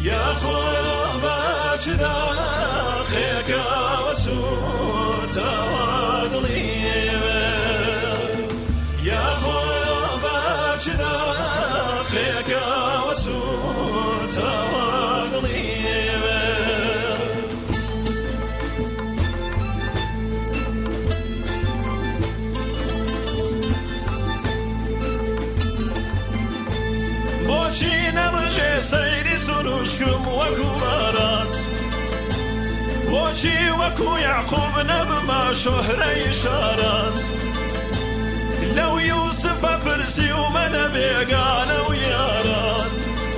يا خوبا خيك وسوت وضليبه يا خوبا خيك وسوت وضليبه بوشي نرجع سيري سنوشكم وكباران بوشي وكو يعقوب نبما شهري شاران لو يوسف برسي ومن بيقان وياران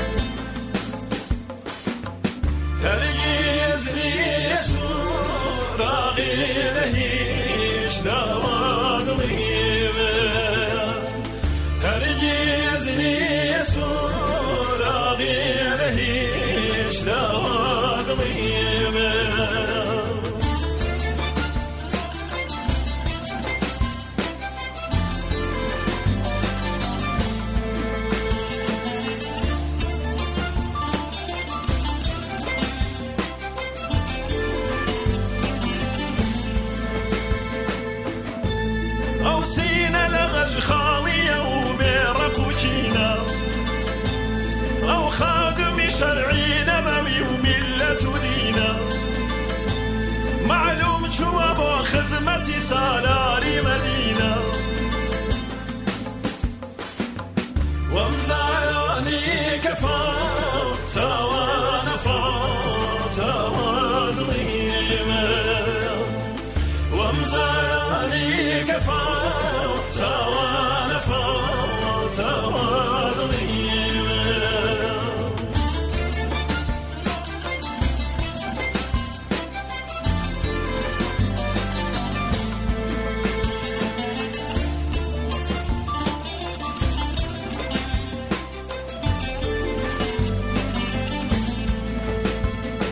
هل يزني يسور راغي لهيش نواد غيبه هل يزني يسور راغي لهيش نواد غيبه سينا لغج خالية وبيرك وجينا أو خادم شرعي نبوي وملة دينا معلوم جواب خزمتي سالة